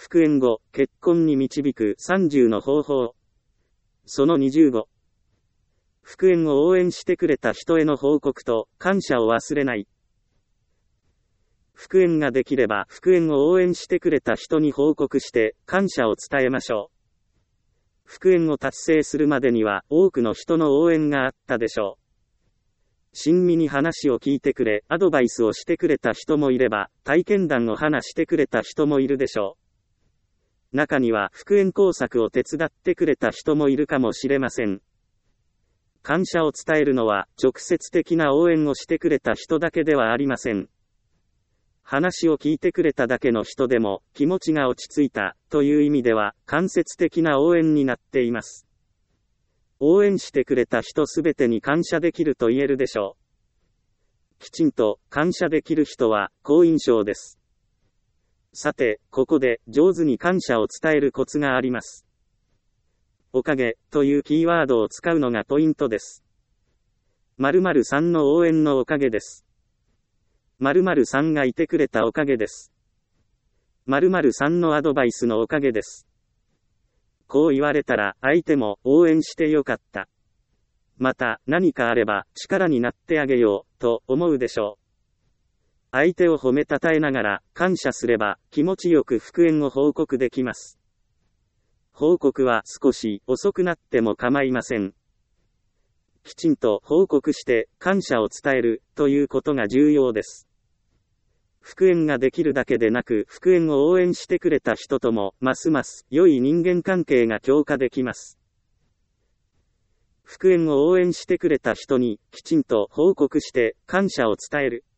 復縁後、結婚に導く30の方法。その25。復縁を応援してくれた人への報告と感謝を忘れない。復縁ができれば復縁を応援してくれた人に報告して感謝を伝えましょう。復縁を達成するまでには多くの人の応援があったでしょう。親身に話を聞いてくれ、アドバイスをしてくれた人もいれば、体験談を話してくれた人もいるでしょう。中には復縁工作を手伝ってくれた人もいるかもしれません。感謝を伝えるのは直接的な応援をしてくれた人だけではありません。話を聞いてくれただけの人でも気持ちが落ち着いたという意味では間接的な応援になっています。応援してくれた人すべてに感謝できると言えるでしょう。きちんと感謝できる人は好印象です。さて、ここで上手に感謝を伝えるコツがあります。おかげというキーワードを使うのがポイントです。〇〇さんの応援のおかげです。〇〇さんがいてくれたおかげです。〇〇さんのアドバイスのおかげです。こう言われたら相手も応援してよかった。また何かあれば力になってあげようと思うでしょう。相手を褒めたたえながら感謝すれば気持ちよく復縁を報告できます。報告は少し遅くなっても構いません。きちんと報告して感謝を伝えるということが重要です。復縁ができるだけでなく復縁を応援してくれた人ともますます良い人間関係が強化できます。復縁を応援してくれた人にきちんと報告して感謝を伝える。